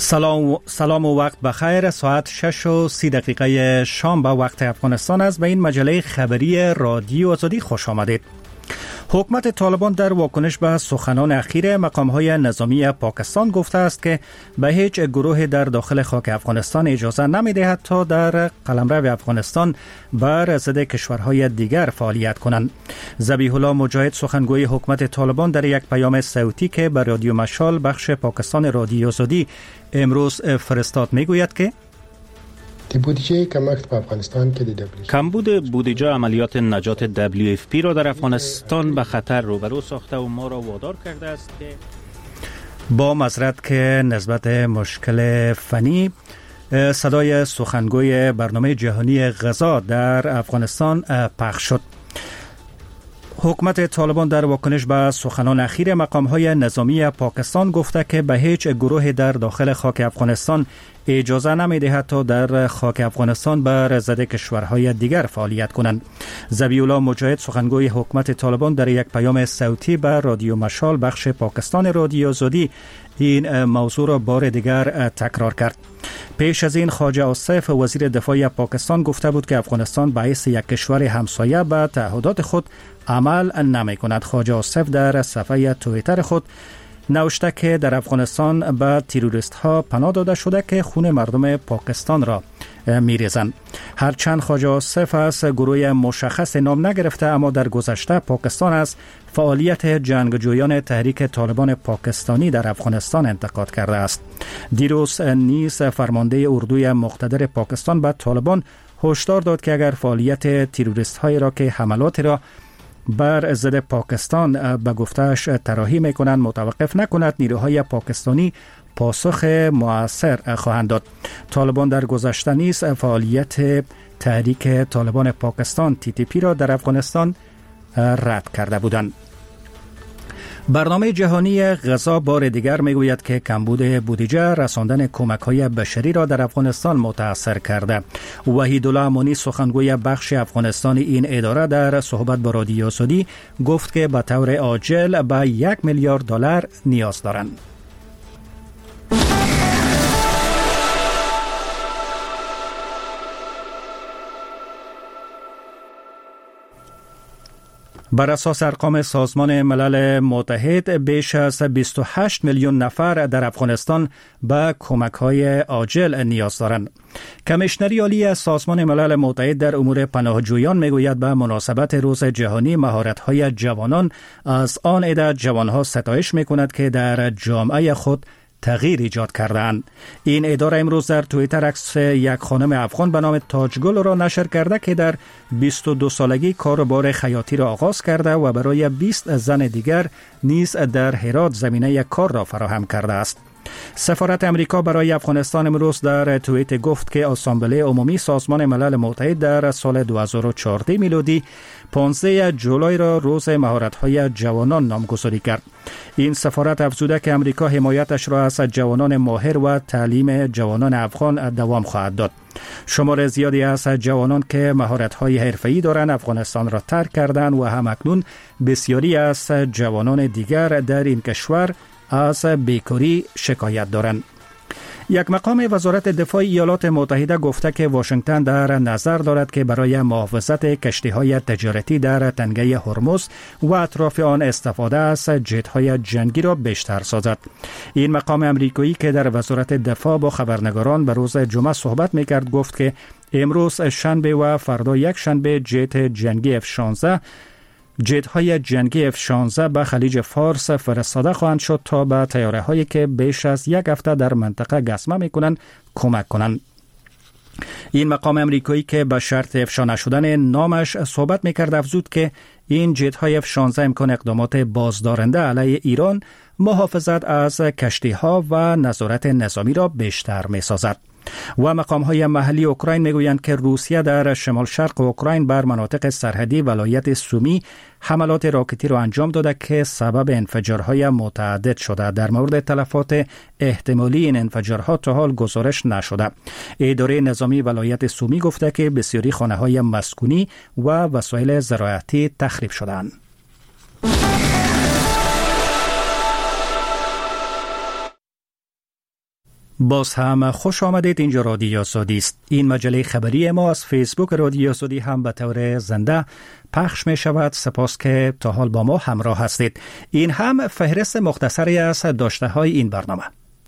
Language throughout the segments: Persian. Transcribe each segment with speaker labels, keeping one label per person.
Speaker 1: سلام و وقت بخیر. ساعت 6:30 شام به وقت افغانستان است. به این مجله خبری رادیو آزادی خوش آمدید. حکومت طالبان در واکنش به سخنان اخیر مقام‌های نظامی پاکستان گفته است که به هیچ گروه در داخل خاک افغانستان اجازه نمی‌دهد تا در قلمرو افغانستان بر ضد کشورهای دیگر فعالیت کنند. ذبیح الله مجاهد سخنگوی حکومت طالبان در یک پیام صوتی که به رادیو مشال بخش پاکستان رادیو آزادی امروز فرستاد میگوید که
Speaker 2: کمبود بودجه عملیات نجات WFP را در افغانستان به خطر روبرو ساخته و ما را وادار کرده است که
Speaker 1: با معذرت که نسبت مشکل فنی صدای سخنگوی برنامه جهانی غذا در افغانستان پخش شد. حکومت طالبان در واکنش به سخنان اخیر مقام‌های نظامی پاکستان گفته که به هیچ گروه در داخل خاک افغانستان اجازه نمی‌دهد تا در خاک افغانستان بر ضد کشورهای دیگر فعالیت کنند. ذبیح الله مجاهد سخنگوی حکومت طالبان در یک پیام صوتی به رادیو مشال بخش پاکستان رادیو آزادی این موضوع را بار دیگر تکرار کرد. پیش از این خواجه آصف وزیر دفاع پاکستان گفته بود که افغانستان به حیث یک کشور همسایه به تعهدات خود عمل نمی کند. خواجه آصف در صفحه توییتر خود نوشته که در افغانستان به تروریست ها پناه داده شده که خون مردم پاکستان را میریزند. هرچند خواجه آصف از گروه مشخص نام نگرفته، اما در گذشته پاکستان از فعالیت جنگجویان تحریک طالبان پاکستانی در افغانستان انتقاد کرده است. دیروز نیز فرمانده اردوی مقتدر پاکستان به طالبان هشدار داد که اگر فعالیت تروریست هایی را که حملات را بر ضد پاکستان به گفته‌اش طراحی می‌کنند متوقف نکند، نیروهای پاکستانی پاسخ مؤثر خواهند داد. طالبان در گذشته نیز فعالیت تحریک طالبان پاکستان TTP را در افغانستان رد کرده بودند. برنامه جهانی غذا بار دیگر میگوید که کمبود بودجه رساندن کمک‌های بشری را در افغانستان متاثر کرده. وحیدالله امانی سخنگوی بخش افغانستان این اداره در صحبت با رادیو آزادی گفت که به طور عاجل به $1 میلیارد نیاز دارند. بر اساس ارقام سازمان ملل متحد بیش از 28 میلیون نفر در افغانستان به کمک‌های عاجل نیاز دارند. کمیشنری عالی از سازمان ملل متحد در امور پناهجویان میگوید به مناسبت روز جهانی مهارت‌های جوانان از آن عده جوانها ستایش می‌کند که در جامعه خود تغییر ایجاد کردند. این اداره امروز در توییتر عکس یک خانم افغان به نام تاجگل را نشر کرده که در 22 سالگی کاروبار خیاطی را آغاز کرده و برای 20 زن دیگر نیز در هرات زمینه کار را فراهم کرده است. سفارت امریکا برای افغانستان امروز در توییت گفت که اسامبله عمومی سازمان ملل متحد در سال 2014 میلادی 15 جولای را روز مهارت‌های جوانان نامگذاری کرد. این سفارت افزوده که امریکا حمایتش را از جوانان ماهر و تعلیم جوانان افغان دوام خواهد داد. شمار زیادی از جوانان که مهارت‌های حرفه‌ای دارند افغانستان را ترک کردند و همکنون بسیاری از جوانان دیگر در این کشور از بیکاری شکایت دارند. یک مقام وزارت دفاع ایالات متحده گفته که واشنگتن در نظر دارد که برای محافظت کشتی‌های تجارتی در تنگه هرمز و اطراف آن استفاده از جت‌های جنگی را بیشتر سازد. این مقام امریکایی که در وزارت دفاع با خبرنگاران به روز جمعه صحبت می‌کرد گفت که امروز شنبه و فردا یک شنبه جت‌های جنگی F-16 به خلیج فارس فرستاده خواهند شد تا به طیاره‌هایی که بیش از یک هفته در منطقه گسمه می‌کنند کمک کنند. این مقام امریکایی که به شرط افشا نشدن نامش صحبت می‌کرد افزود که این جت‌های F-16 امکان اقدامات بازدارنده علیه ایران، محافظت از کشتی‌ها و نظارت نظامی را بیشتر می‌سازد. و مقام‌های محلی اوکراین میگویند که روسیه در شمال شرق اوکراین بر مناطق سرحدی ولایت سومی حملات راکتی را انجام داده که سبب انفجارهای متعدد شده. در مورد تلفات احتمالی این انفجارها تا حال گزارش نشده. اداره نظامی ولایت سومی گفته که بسیاری خانه‌های مسکونی و وسایل زراعتی تخریب شدند. باز هم خوش آمدید. اینجا رادیو آزادی است. این مجله خبری ما از فیسبوک رادیو آزادی هم به طور زنده پخش می شود. سپاس که تا حال با ما همراه هستید. این هم فهرست مختصری از داشته های این برنامه.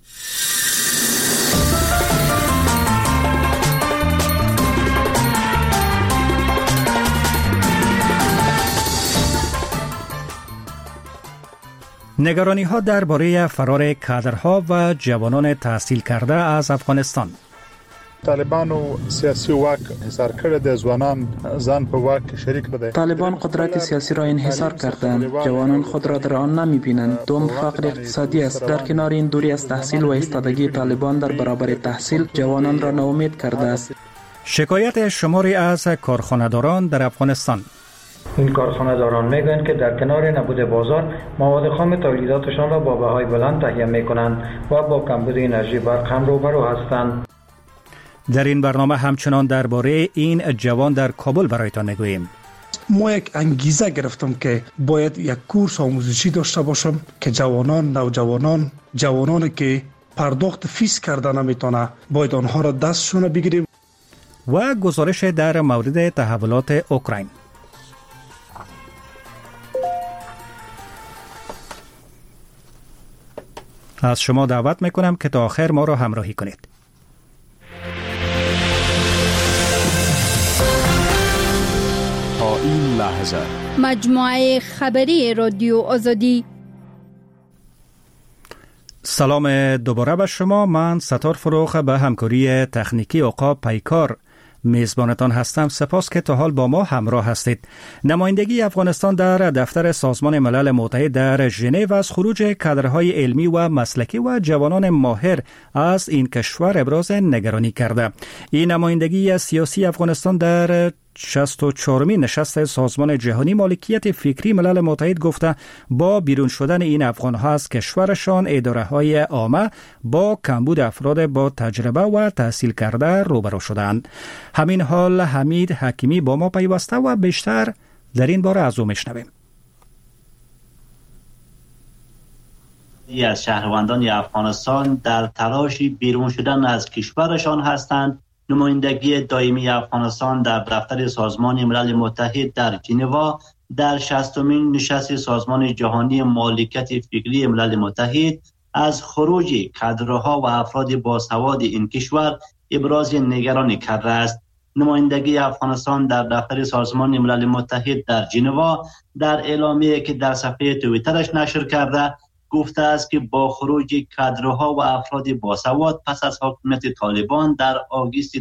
Speaker 1: نگرانی ها درباره فرار کادرها و جوانان تحصیل کرده از افغانستان.
Speaker 3: طالبان و سیاسی واک انحصار کرده ځوانان ځان په واک شریک بده.
Speaker 4: طالبان قدرت سیاسی را انحصار کردند. جوانان خود را در آن نمی‌بینند. دوم فقر اقتصادی است. در کنار این دوری از تحصیل و ایستادگی طالبان در برابر تحصیل جوانان را ناامید کرده است.
Speaker 1: شکایت شماری از کارخانه‌داران در افغانستان.
Speaker 5: این کارخانه‌داران میگویند که در کنار نبود بازار مواد خام تولیداتشان را با بهای بلند تهیه میکنند و با کمبود انرژی برق هم روبرو هستند.
Speaker 1: در این برنامه همچنان درباره این جوان در کابل برایتان میگوییم.
Speaker 6: ما یک انگیزه گرفتم که باید یک کورس آموزشی داشته باشم که جوانان، نوجوانان، جوانانی که پرداخت فیس کرده نمیتونه باید آنها را دستشون بگیریم.
Speaker 1: و گزارش در مورد تحولات اوکراین. از شما دعوت میکنم که تا آخر ما را همراهی کنید.
Speaker 7: تا این لحظه
Speaker 8: مجموعه خبری رادیو آزادی.
Speaker 1: سلام دوباره به شما. من ستار فروخ به همکاری تکنیکی عقاب پیکار میزبانتان هستم. سپاس که تا حال با ما همراه هستید. نمایندگی افغانستان در دفتر سازمان ملل متحد در ژنو از خروج کادرهای علمی و مسلکی و جوانان ماهر از این کشور ابراز نگرانی کرده. این نمایندگی سیاسی افغانستان در 64مین نشست سازمان جهانی مالکیت فکری ملل متحد گفته با بیرون شدن این افغان‌ها از کشورشان اداره‌های عامه با کمبود افراد با تجربه و تحصیل کرده روبرو شدند. همین حال حمید حکیمی با ما پیوسته و بیشتر در این باره از او میشنویم.
Speaker 9: از شهروندان افغانستان در تلاش بیرون شدن از کشورشان هستند. نمایندگی دائمی افغانستان در دفتر سازمان ملل متحد در ژنو در 60مین نشست سازمان جهانی مالکیت فکری ملل متحد از خروج کادرها و افراد باسواد این کشور ابراز نگرانی کرده است. نمایندگی افغانستان در دفتر سازمان ملل متحد در ژنو در اعلامیه‌ای که در صفحه توییترش نشر کرده گفته است که با خروج کادرها و افراد باسواد پس از حکومت طالبان در آگوست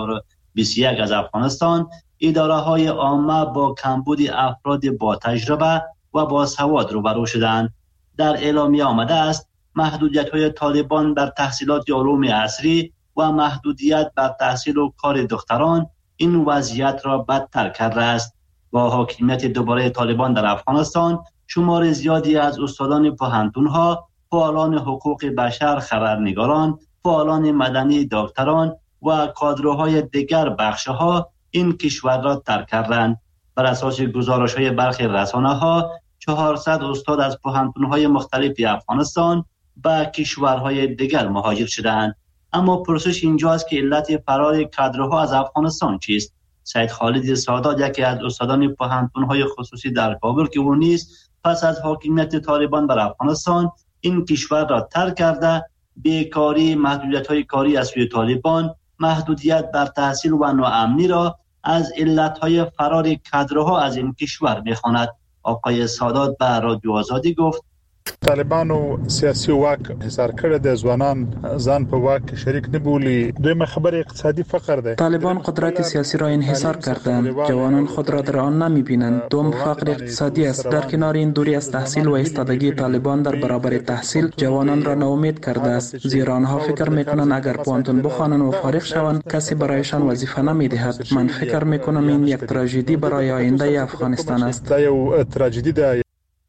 Speaker 9: 2021 از افغانستان، اداره‌های عامه با کمبود افراد با تجربه و باسواد روبرو شدند. در اعلامیه آمده است محدودیت‌های طالبان بر تحصیلات علوم عصری و محدودیت بر تحصیل و کار دختران این وضعیت را بدتر کرده است. با حاکمیت دوباره طالبان در افغانستان، شمار زیادی از استادان پوهنتون‌ها، فعالان حقوق بشر، خبرنگاران، فعالان مدنی، دکتران و کادرهای دیگر بخش‌ها این کشور را ترک کردند. بر اساس گزارش‌های برخی رسانه‌ها 400 استاد از پوهنتون‌های مختلف افغانستان به کشورهای دیگر مهاجر شدند. اما پرسش اینجاست که علت فرار کادرها از افغانستان چیست؟ سید خالد سادات، یکی از استادان پوهنتون‌های خصوصی در کابل که او نیز پس از حاکمیت طالبان بر افغانستان این کشور را ترک کرده، بیکاری، محدودیت‌های کاری از سوی طالبان، محدودیت بر تحصیل و ناامنی را از علت‌های فرار کادرها از این کشور می‌خواند. آقای سادات به رادیو آزادی گفت
Speaker 3: طالبان و سیاسی واک انحصار کرده ځوانان ځان په واک شریک نبولی. دویم خبر اقتصادی فقر ده.
Speaker 4: طالبان قدرت سیاسی را انحصار کردند. جوانان خود را در آن نمی‌بینند. دوم فقر اقتصادی است. در کنار این دوری از تحصیل و ایستادگی طالبان در برابر تحصیل جوانان را ناامید کرده است، زیرا آنها فکر می‌کنند اگر پوهنتون بخوانند و فارغ شوند کسی برایشان وظیفه نمی‌دهد. من فکر می‌کنم این یک تراژدی برای آینده افغانستان است.
Speaker 3: تراژدی ده.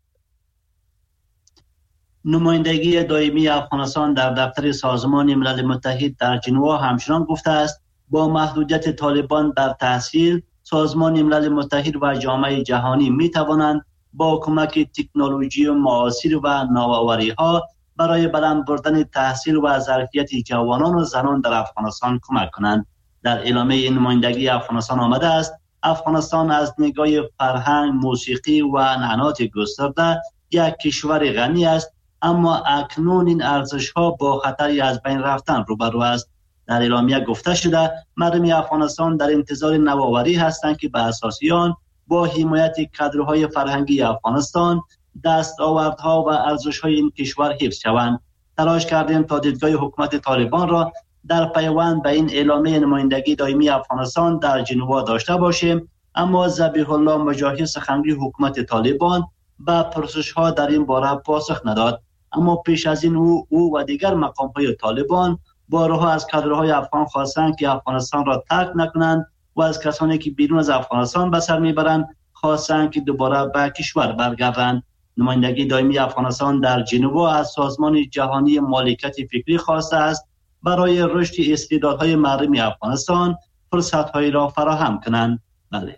Speaker 9: نمایندگی دائمی افغانستان در دفتر سازمان ملل متحد در ژنو همچنان گفته است با محدودیت طالبان بر تحصیل، سازمان ملل متحد و جامعه جهانی می توانند با کمک تکنولوژی معاصر و نوآوری‌ها برای بلند بردن تحصیل و ظرفیت جوانان و زنان در افغانستان کمک کنند. در اعلامیه نمایندگی افغانستان آمده است افغانستان از نگاه فرهنگ، موسیقی و عنعنات گسترده یک کشور غنی است، اما اکنون این ارزش‌ها با خطری از بین رفتن روبرو است. در اعلامیه گفته شده مردم افغانستان در انتظار نوآوری هستند که به اساس آن با حمایت کادرهای فرهنگی افغانستان دستاوردها و ارزش‌های این کشور حفظ شوند. تلاش کردیم تا دیدگاه حکومت طالبان را در پیوند به این اعلامیه نمایندگی دائمی افغانستان در ژنو داشته باشیم، اما ذبیح الله مجاهد سخنگوی حکومت طالبان به پرسش‌ها در این باره پاسخ نداد. اما پیش از این او و دیگر مقام‌های طالبان بارها از کادرهای افغان خواستند که افغانستان را ترک نکنند و از کسانی که بیرون از افغانستان به سر میبرند خواستند که دوباره به کشور برگردند. نمایندگی دائمی افغانستان در ژنو از سازمان جهانی مالکیت فکری خواسته است برای رشد استعدادهای مردم افغانستان فرصت‌هایی را فراهم کنند. بله.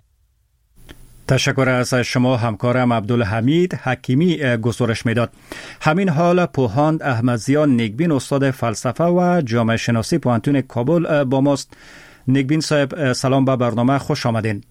Speaker 1: تشکر از شما همکارم عبدالحمید حکیمی گزارش میداد. همین حال پوهاند احمدزیان نیکبین استاد فلسفه و جامعه شناسی پوهنتون کابل با ماست. نیکبین صاحب سلام به برنامه، خوش آمدین.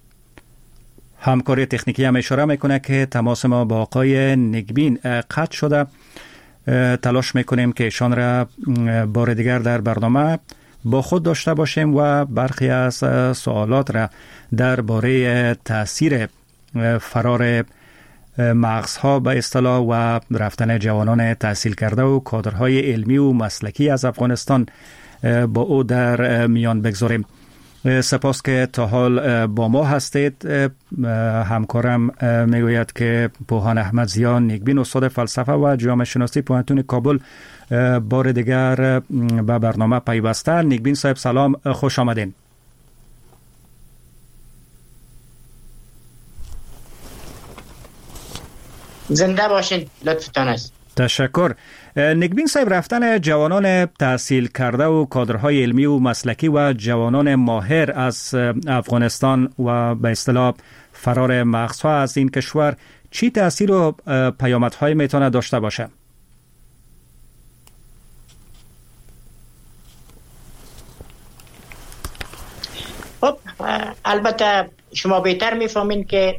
Speaker 1: همکاری تکنیکی هم اشاره میکنه که تماس ما با آقای نیکبین قطع شده. تلاش میکنیم که ایشان را بار دیگر در برنامه با خود داشته باشیم و برخی از سوالات را درباره تاثیر فرار مغزها به اصطلاح و رفتن جوانان تحصیل کرده و کادرهای علمی و مسلکی از افغانستان با او در میان بگذاریم. سپاس که تا حال با ما هستید. همکارم میگوید که پوهان احمدزیان نیکبین استاد فلسفه و جامعه شناسی پوهنتون کابل بار دیگر به برنامه پیوسته. نیکبین صاحب سلام، خوش آمدین.
Speaker 10: زنده باشین، لطفتان است.
Speaker 1: تشکر. نیکبین صاحب، رفتن جوانان تحصیل کرده و کادرهای علمی و مسلکی و جوانان ماهر از افغانستان و به اصطلاح فرار مغزها از این کشور چی تأثیر و پیامدهای میتونه داشته باشه؟
Speaker 10: خب البته شما بهتر میفهمین که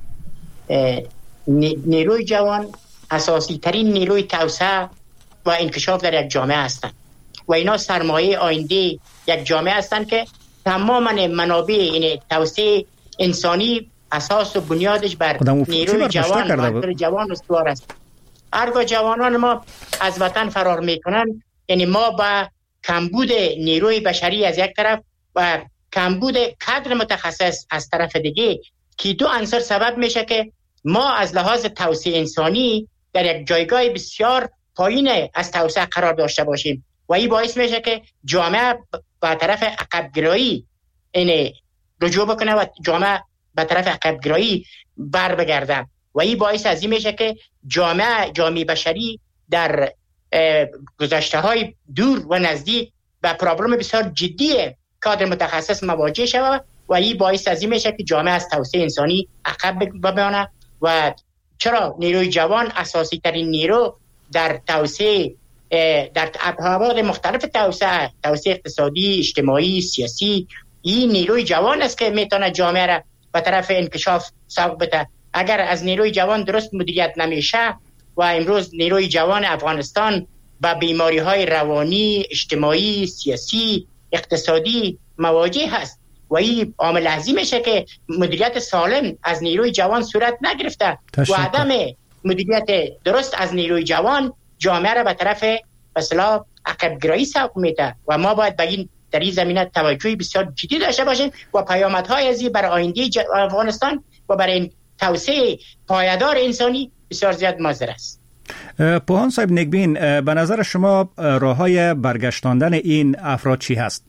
Speaker 10: نیروی جوان اساسی ترین نیروی توسعه و انکشاف در یک جامعه هستند و اینا سرمایه آینده یک جامعه هستند که تماما منابع این توسعه انسانی اساس و بنیادش بر نیروی جوان و جوان استوار است. هرگاه جوانان ما از وطن فرار میکنن، یعنی ما با کمبود نیروی بشری از یک طرف و کمبود کادر متخصص از طرف دیگه، که دو عنصر سبب میشه که ما از لحاظ توسعه انسانی در یک جایگاه بسیار پایین از توسعه قرار داشته باشیم و این باعث میشه که جامعه به طرف عقب‌گرایی رجوع بکنه و جامعه به طرف عقب‌گرایی بر بگرده و این باعث از این میشه که جامعه بشری در گذشته های دور و نزدیک به پرابلم بسیار جدی کادر متخصص مواجه شود و این باعث از این میشه که جامعه از توسعه انسانی عقب بمانه. و چرا نیروی جوان اساسی ترین نیرو در توسعه در ابعاد مختلف توسعه اقتصادی، اجتماعی، سیاسی، این نیروی جوان است که میتونه جامعه را به طرف انکشاف سوق بده. اگر از نیروی جوان درست مدیریت نمیشه و امروز نیروی جوان افغانستان با بیماری های روانی، اجتماعی، سیاسی، اقتصادی مواجه هست و این عامل لازم میشه که مدیریت سالم از نیروی جوان صورت نگرفته و عدم مدیریت درست از نیروی جوان جامعه را به طرف اصلاح عقب‌گرایی سوق میده و ما باید در این زمینه توجهی بسیار جدی داشته باشیم و پیامدهای از این برای آینده افغانستان و برای این توسعه پایدار انسانی بسیار زیاد مضر است.
Speaker 1: پوهان صاحب نیکبین، به نظر شما راههای برگشتاندن این افراد چی هست؟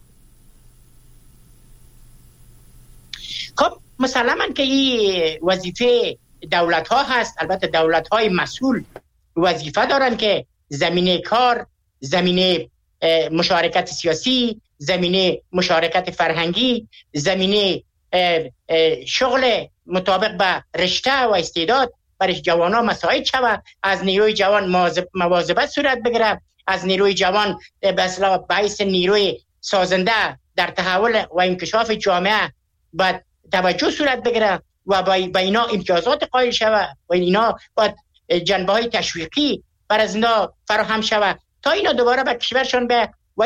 Speaker 10: خب مسلماً که این وظیفه دولت ها هست. البته دولت های مسئول وظیفه دارن که زمینه کار، زمینه مشارکت سیاسی، زمینه مشارکت فرهنگی، زمینه شغل مطابق به رشته و استعداد برای جوانان مساعد شود، از نیروی جوان مواظبت صورت بگیره، از نیروی جوان به اصطلاح باعث نیروی سازنده در تحول و انکشاف جامعه باید توجه صورت بگیره و با اینا امتیازات قائل شود و اینا باید جنبه های تشویقی بر از اینا فراهم شود تا اینا دوباره به کشورشان به و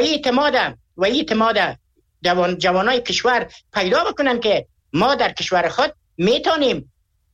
Speaker 10: اعتماد جوانای کشور پیدا بکنن که ما در کشور خود میتونیم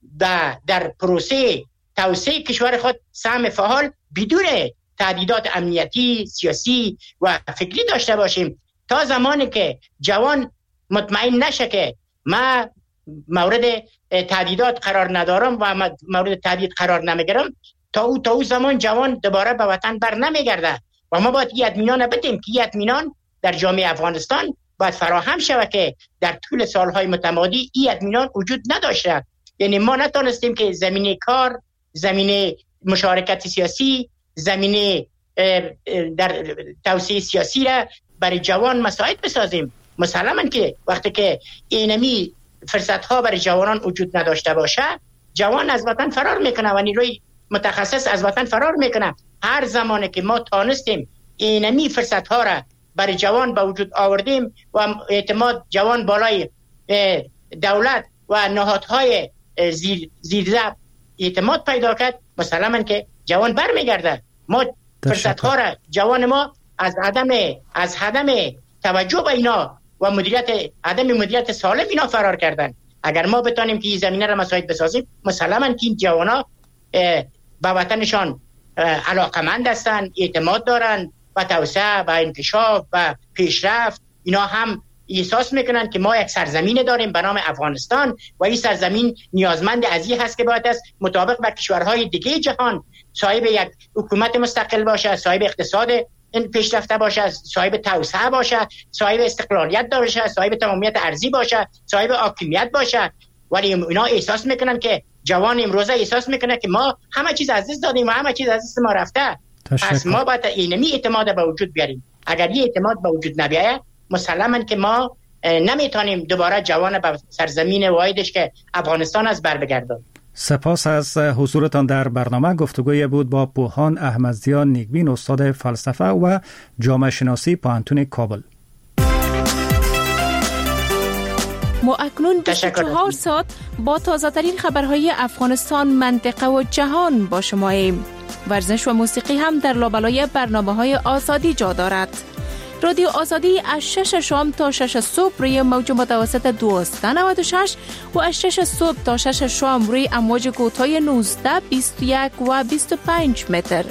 Speaker 10: در پروسه توسعه کشور خود سهم فعال بدون تهدیدات امنیتی، سیاسی و فکری داشته باشیم. تا زمانی که جوان مطمئن نشه که ما مورد تهدیدات قرار ندارم و مورد تهدید قرار نمیگیرم، تا او زمان جوان دوباره به وطن بر نمیگرده و ما باید این اطمینان بدیم که این اطمینان در جامعه افغانستان باید فراهم شود که در طول سالهای متمادی این اطمینان وجود نداشته. یعنی ما نتونستیم که زمینه کار، زمینه مشارکت سیاسی، زمینه در توسعه سیاسی را برای جوان مساعد بسازیم. مسلماً که وقتی که اینمی فرصت ها برای جوانان وجود نداشته باشه، جوان از وطن فرار میکنه و نیروی متخصص از وطن فرار میکنه. هر زمانی که ما تانستیم اینمی فرصت ها را برای جوان به وجود آوردیم و اعتماد جوان بالای دولت و نهادهای زیرزب اعتماد پیدا کرد، مسلماً که جوان برمیگرده. ما فرصت ها را جوان ما از عدم توجه به اینا و عدم مدیریت سالم اینا فرار کردن. اگر ما بتانیم که این زمینه را مساعد بسازیم، مسلماً که این جوانا به وطنشان علاقمند هستند، اعتماد دارند و توسعه و انکشاف و پیشرفت اینا هم احساس میکنن که ما یک سرزمین داریم به نام افغانستان و این سرزمین نیازمند از این هست که باید است مطابق با کشورهای دیگه جهان صاحب یک حکومت مستقل باشه، صاحب اقتصاد پیشرفته باشه، صاحب توسعه باشه، صاحب استقلالیت باشه، صاحب تمامیت ارضی باشه، صاحب حاکمیت باشه. ولی اینا احساس میکنن که جوان امروزه احساس میکنه که ما همه چیز از دست دادیم و همه چیز از دست ما رفته. پس ما باید اینمی اعتماد به وجود بیاریم. اگر این اعتماد به وجود نبیاید، مسلماً که ما نمیتونیم دوباره جوان به سرزمین واحدش که افغانستان از بر بگردانیم.
Speaker 1: سپاس از حضورتان در برنامه. گفتگوی بود با پوهان احمدزیا نیکبین، استاد فلسفه و جامعه شناسی پوهنتون کابل.
Speaker 11: ما اکنون 24 ساعت با تازه ترین خبرهای افغانستان، منطقه و جهان با شما ایم. ورزش و موسیقی هم در لابلای برنامه‌های آزادی جا دارد. رادیو آزادی از 6 شام تا 6 صبح روی موج متوسط 1296 و از 6 صبح تا 6 شام روی امواج کوتاه 19، 21 و 25 متر.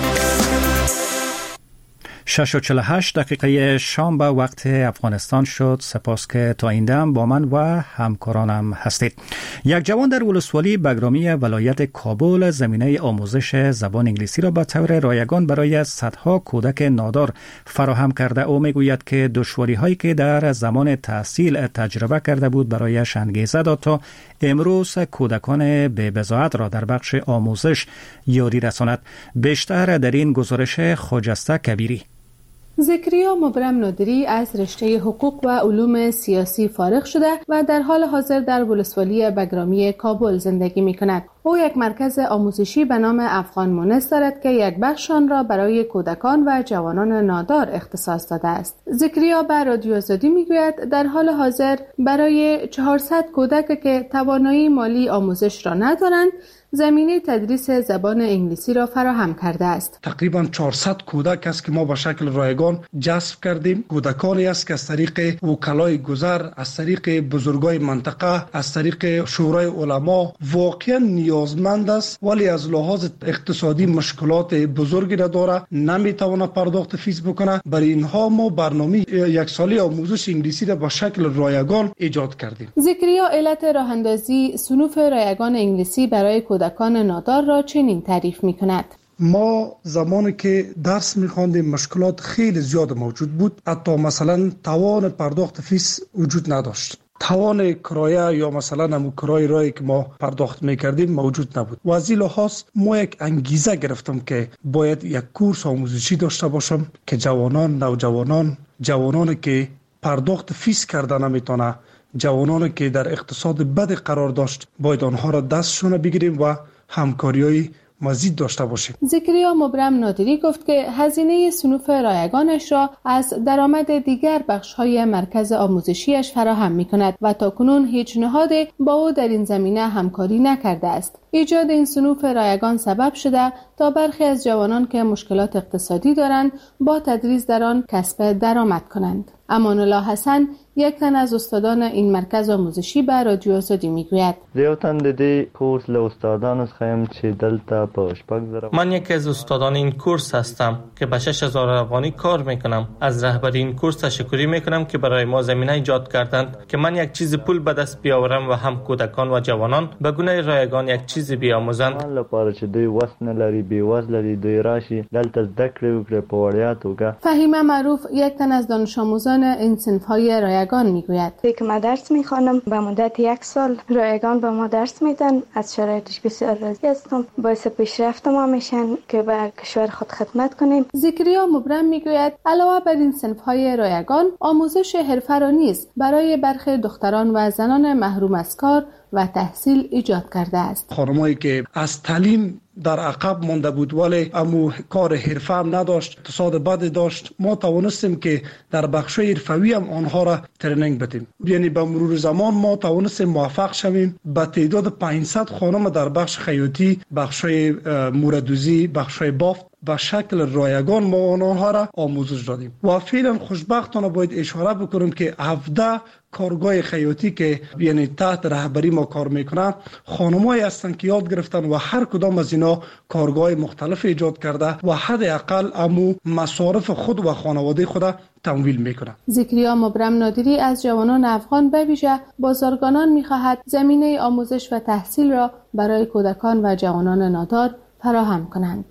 Speaker 1: 6:48 شام به وقت افغانستان شد. سپاس که تا این دم با من و همکارانم هستید. یک جوان در ولسوالی بگرامی ولایت کابل زمینه آموزش زبان انگلیسی را به طور رایگان برای صدها کودک نادار فراهم کرده. او میگوید که دشواری هایی که در زمان تحصیل تجربه کرده بود برایش انگیزه داد تا امروز کودکان به بضاعت را در بخش آموزش یاری رساند. بیشتر در این گزارش خجسته کبیری.
Speaker 12: زکریا مبرم نادری از رشته حقوق و علوم سیاسی فارغ شده و در حال حاضر در ولسوالی بگرامی کابل زندگی می کند. او یک مرکز آموزشی به نام افغان مونس دارد که یک بخش آن را برای کودکان و جوانان نادار اختصاص داده است. زکریا به رادیو آزادی میگوید در حال حاضر برای 400 کودک که توانایی مالی آموزش را ندارند زمینه تدریس زبان انگلیسی را فراهم کرده است.
Speaker 6: تقریبا 400 کودک است که ما به شکل رایگان جذب کردیم. کودکانی است که از طریق وکلای گذر، از طریق بزرگای منطقه، از طریق شورای علما واقعا نیازمند است ولی از لحاظ اقتصادی مشکلات بزرگی را داره، نمیتونه پرداخت فیس بکنه. برای اینها ما برنامه یک ساله آموزش انگلیسی را به شکل رایگان ایجاد کردیم.
Speaker 12: زکریا علت راه اندازی صنوف رایگان انگلیسی برای کودکان نادار را چنین تعریف می‌کند.
Speaker 6: ما زمانی که درس می‌خواندیم مشکلات خیلی زیاد موجود بود. حتی مثلا توان پرداخت فیس وجود نداشت. توان کرایه یا مثلا همون کرایه رایی که ما پرداخت می‌کردیم موجود نبود. و از این لحاظ ما یک انگیزه گرفتم که باید یک کورس آموزشی داشته باشم که جوانان، جوانانی که پرداخت فیس کردن نمیتونه، جوانانی که در اقتصاد بد قرار داشت باید آنها را دستشون بگیریم و همکاری‌های مزید داشته باشیم.
Speaker 12: زکریا مبرم نادری گفت که هزینه صنوف رایگانش را از درآمد دیگر بخش‌های مرکز آموزشیش فراهم می‌کند و تاکنون هیچ نهادی با او در این زمینه همکاری نکرده است. ایجاد این صنوف رایگان سبب شده تا برخی از جوانان که مشکلات اقتصادی دارند با تدریس در آن کسب درآمد کنند. امان الله حسن یک تن از استادان این مرکز آموزشی به رادیو آزادی میگوید
Speaker 13: من یکی از استادان این کورس هستم که به 6000 افغانی کار میکنم. از رهبری این کورس تشکری میکنم که برای ما زمینه ایجاد کردند که من یک چیز پول به دست بیاورم و هم کودکان و جوانان به گونه رایگان یک چیز بیاموزند.
Speaker 12: فهیمه معروف یک تن از دانش آموزان این صنف‌های رایگان میگوید
Speaker 14: که من درس میخوانم به مدت 1 سال رایگان به ما درس میدن. از شرایطش بسیار راضی هستم. باعث پیشرفت ما میشن که به کشور خود خدمت کنیم.
Speaker 12: زکریا مبرم میگوید علاوه بر این صنف‌های رایگان آموزش حرفه را نیز برای برخی دختران و زنان محروم از کار و تحصیل ایجاد کرده است.
Speaker 6: خانمایی که از تعلیم در عقب مانده بود ولی امو کار حرفه هم نداشت، اقتصاد بد داشت، ما توانستیم که در بخش حرفوی هم آنها را ترینینگ بدیم. یعنی به مرور زمان ما توانستیم موفق شویم به تعداد 500 خانم در بخش خیاطی، بخش موردوزی، بخش بافت به شکل رایگان ما آنها را آموزش دادیم. و فعلا خوشبختانه باید اشاره بکنیم که 17 کارگاه خیاطی که یعنی تحت رهبری ما کار میکنن خانمایی هستند که یاد گرفتن و هر کدام از اینا کارگاه مختلف ایجاد کرده و حداقل امو مصارف خود و خانواده خود تمویل میکنه.
Speaker 12: زکریا مبرم نادری از جوانان افغان به ویژه بازرگانان میخواهد زمینه آموزش و تحصیل را برای کودکان و جوانان نادار فراهم کنند.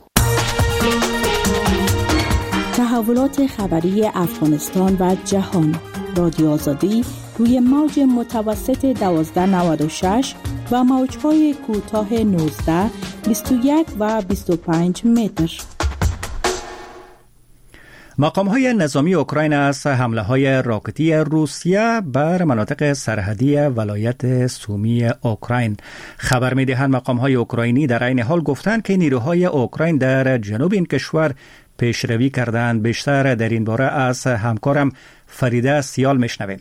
Speaker 15: تحولات خبری افغانستان و جهان. رادیو آزادی روی موج متوسط 1296 و موج‌های کوتاه 19، 21 و 25 متر.
Speaker 1: مقام‌های نظامی اوکراین از حمله‌های راکتی روسیه بر مناطق سرحدی ولایت سومی اوکراین خبر می‌دهند. مقام‌های اوکراینی در عین حال گفتند که نیروهای اوکراین در جنوب این کشور پیشروی کردند. بیشتر در این باره از همکارم فریده سیال میشنویم.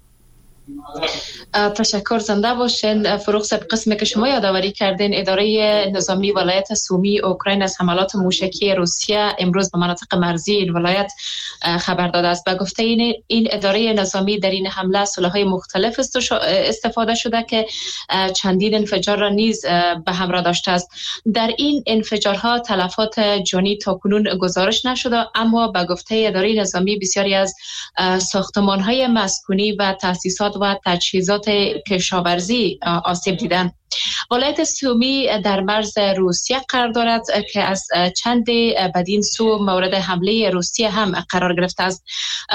Speaker 16: تشکر، زنده باشین. فروغ صاحب، قسمی که شما یادآوری کردین اداره نظامی ولایت سومی اوکراین از حملات موشکی روسیه امروز به مناطق مرزی این ولایت خبر داده است. به گفته این اداره نظامی در این حمله سلاح‌های مختلف استفاده شده که چندین انفجار را نیز به همراه داشته است. در این انفجارها تلفات جانی تاکنون گزارش نشده، اما به گفته اداره نظامی بسیاری از ساختمان‌های مسکونی و تأسیسات و تجهیزات کشاورزی آسیب دیدند. ولایت سومی در مرز روسیه قرار دارد که از چند بدین سو مورد حمله روسیه هم قرار گرفته است.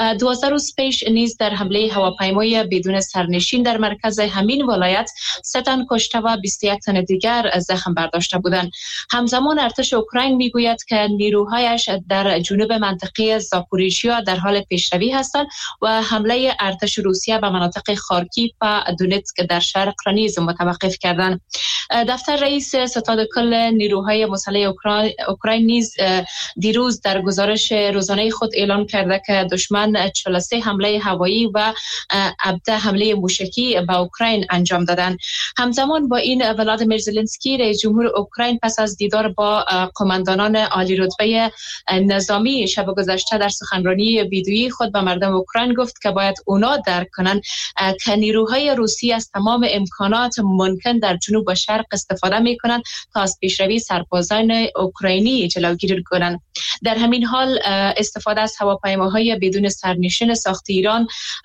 Speaker 16: 12 روز پیش نیز در حمله هواپیمای بدون سرنشین در مرکز همین ولایت 3 تن کشته و 21 تن دیگر زخم برداشته بودند. همزمان ارتش اوکراین میگوید که نیروهایش در جنوب منطقه زاپوریژیا در حال پیشروی هستند و حمله ارتش روسیه به مناطق خارکیف و دونتسک در شرق را نیز متوقف کردند. دفتر رئیس ستاد کل نیروهای مسلح اوکراین نیز دیروز در گزارش روزانه خود اعلام کرده که دشمن 43 حمله هوایی و 17 حمله موشکی به اوکراین انجام دادند. همزمان با این ولادیمیر زلنسکی رئیس جمهور اوکراین پس از دیدار با قماندانان عالی رتبه نظامی شب گذشته در سخنرانی ویدیویی خود به مردم اوکراین گفت که باید اونا درک کنند که نیروهای روسی از تمام امکانات ممکن در جنوب و شرق استفاده می‌کنند تا از پیشروی سربازان اوکراینی جلوگیری کنند. در همین حال استفاده از هواپیماهای بدون سرنشین ساخت ایران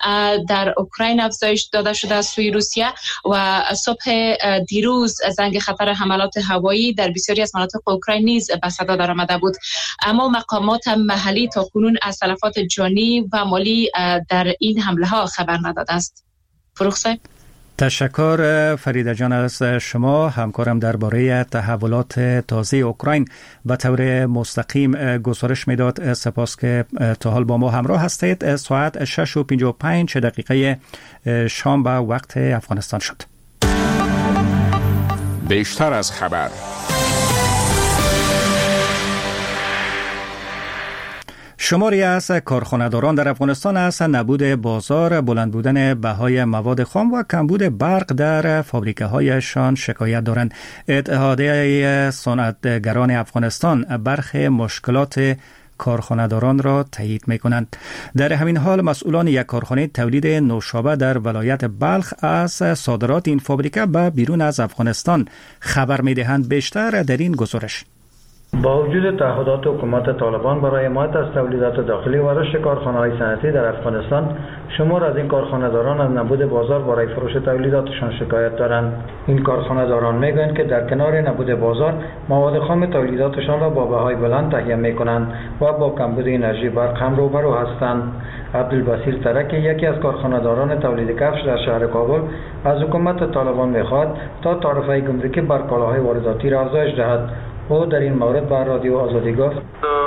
Speaker 16: در اوکراین افزایش داده شده از سوی روسیه و صبح دیروز زنگ خطر حملات هوایی در بسیاری از مناطق اوکراین نیز به صدا درآمده بود، اما مقامات محلی تاکنون از تلفات جانی و مالی در این حمله ها خبر نداده است. فروغ صاحب،
Speaker 1: تشکر فریده جان از شما. همکارم درباره تحولات تازه اوکراین به طور مستقیم گزارش میداد. سپاس که تا حال با ما همراه هستید. ساعت 6:55 شام به وقت افغانستان شد.
Speaker 7: بیشتر از خبر
Speaker 1: شماری از کارخانه‌داران در افغانستان از نبود بازار، بلند بودن بهای مواد خام و کمبود برق در فابریکه‌هایشان شکایت دارند. اتحادیه صنعتگران افغانستان برخی مشکلات کارخانه‌داران را تایید می‌کنند. در همین حال مسئولان یک کارخانه تولید نوشابه در ولایت بلخ از صادرات این فابریکه به بیرون از افغانستان خبر می‌دهند. بیشتر در این گزارش.
Speaker 5: با وجود تعهدات حکومت طالبان برای حمایت از تولیدات داخلی و رشد کارخانه‌های صنعتی در افغانستان، شمار از این کارخانه‌داران از نبود بازار برای فروش تولیداتشان شکایت دارند. این کارخانه‌داران میگویند که در کنار نبود بازار، مواد خام تولیداتشان را با بهای بلند تهیه می‌کنند و با کمبود انرژی برق هم روبرو هستند. عبدالبصیر ترکی، یکی از کارخانه‌داران تولید کفش در شهر کابل، از حکومت طالبان می‌خواهد تا تعرفه گمرکی بر کالاهای وارداتی را افزایش دهد. او در این مورد با رادیو آزادی گفت: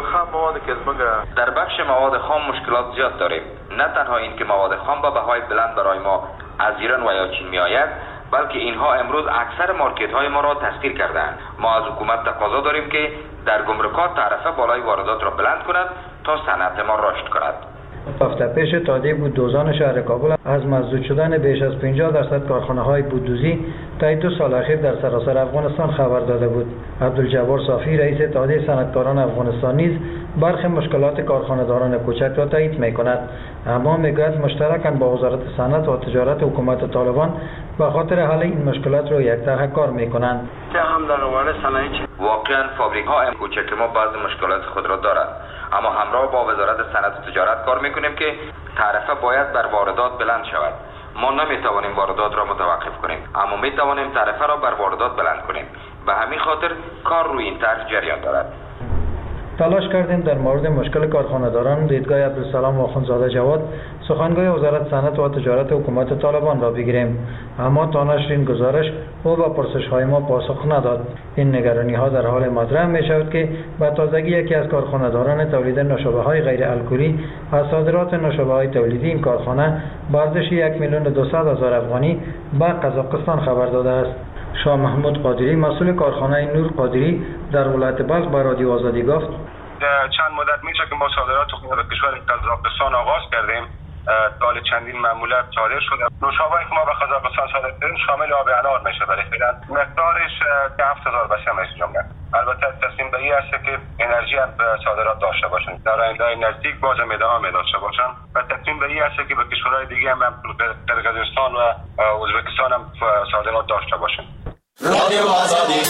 Speaker 17: در بخش مواد خام مشکلات زیاد داریم. نه تنها این که مواد خام با بهای بلند برای ما از ایران و یا چین می آید، بلکه اینها امروز اکثر مارکت های ما را تسخیر کردند. ما از حکومت تقاضا داریم که در گمرکات تعرفه بالای واردات را بلند کند تا صنعت ما رشد کند.
Speaker 5: هفته پیش اتحادیه بوددوزان شهر کابل از مسدود شدن بیش از 50% کارخانه‌های بوددوزی طی 2 سال اخیر در سراسر افغانستان خبر داده بود. عبدالجبار صافی، رئیس اتحادیه صنعتکاران افغانستان، نیز برخی مشکلات کارخانه‌داران کوچک را تایید می‌کند، اما می‌گوید مشترکاً با وزارت صنعت و تجارت حکومت طالبان به خاطر حل این مشکلات را یکطرحه کار می‌کنند.
Speaker 17: واقعاً فابریک‌های کوچک ما بعضی مشکلات خود را دارد، اما همراه با وزارت صنعت و تجارت کار میکنیم که تعرفه باید بر واردات بلند شود. ما نمیتوانیم واردات را متوقف کنیم، اما میتوانیم تعرفه را بر واردات بلند کنیم. به همین خاطر کار روی این طرح جریان دارد.
Speaker 5: تلاش کردیم در مورد مشکل کارخانه‌داران دیدگاه عبدالسلام آخوندزاده جواد، سخنگوی وزارت صنعت و تجارت حکومت طالبان را بگیریم، اما تا نشر این گزارش او به پرسش‌های ما پاسخ نداد. این نگرانی‌ها در حال مطرح می‌شود که به تازگی یکی از کارخانه‌داران تولید نوشابه‌های غیر الکلی از صادرات نوشابه‌های تولیدی این کارخانه با ارزش 1,200,000 افغانی به قزاقستان خبر داده است. شاه محمود قادری، مسئول کارخانه نور قادری در ولایت بلخ، به رادیو آزادی گفت:
Speaker 18: چند مدت میشه که ما صادرات خود به کشور قزاقستان آغاز کردیم. سال چندین ماموریت صادر شده. نوشابه‌ای که ما به قزاقستان صادر کردیم شامل آب انار میشه، ولی فعلا مقدارش 7000 بشکه میشه جمله. البته تصمیم به این است که انرژی صادرات داشته باشن، در آینده نزدیک باز ادامه داشته باشن و تصمیم به این است که به کشورهای دیگه هم قرقیزستان و ازبکستان هم صادرات داشته باشن. رادیو آزادی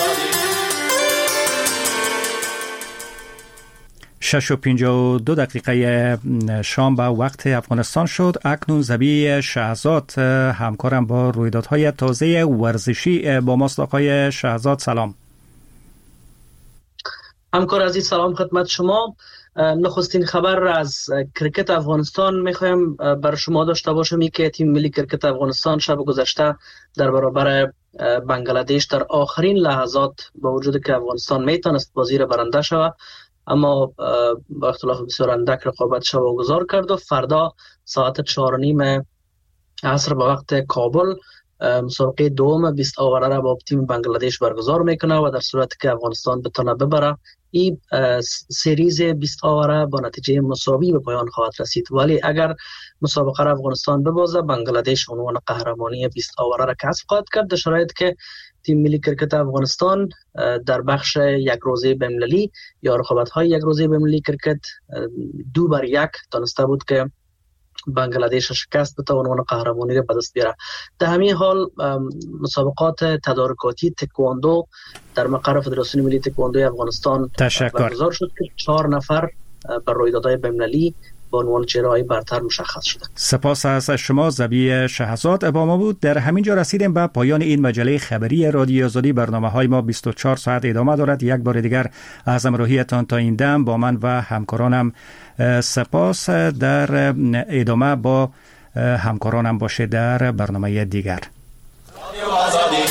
Speaker 1: 6:52 شام به وقت افغانستان شد. اکنون زبی شهزاد همکارم با رویدادهای تازه ورزشی با ماست. آقای شهزاد سلام.
Speaker 19: همکار عزیز سلام خدمت شما. نخستین خبر از کرکت افغانستان میخوایم بر شما داشته باشم که تیم ملی کرکت افغانستان شب گذشته در برابر بنگلادش در آخرین لحظات با وجود که افغانستان میتونست بازی را برنده شود، اما با اختلاف بسیار اندک رقابتش را واگذار کرد و فردا ساعت 4:30 عصر به وقت کابل مسابقه دوم 20 آوره را با تیم بنگلادش برگزار میکنه و در صورتی که افغانستان بتونه ببره این سریز 20 آوره با نتیجه مساوی به پایان خواهد رسید، ولی اگر مسابقه را افغانستان ببازه بنگلادش عنوان قهرمانی 20 آوره را کسب خواهد کرد، در شرایطی که تیم ملی کرکت افغانستان در بخش یک روزه بین‌المللی یا رقابت‌های یک روزه بین‌المللی کرکت 2-1 تونسته بود که بنگلادش شکست بده و عنوان قهرمانی را به دست بیاره. در همین حال مسابقات تدارکاتی تکواندو در مقر فدراسیون ملی تکواندو افغانستان برگزار شد که 4 نفر بر رویدادهای بین‌المللی با عنوان چهره‌های برتر مشخص شده.
Speaker 1: سپاس از شما زبی شهزاد. با ما بود. در همین جا رسیدیم به پایان این مجله خبری رادیو آزادی. برنامه‌های ما 24 ساعت ادامه دارد. یک بار دیگر از همراهیتان تا این دم با من و همکارانم سپاس. در ادامه با همکارانم باشه در برنامه دیگر. رادیو آزادی.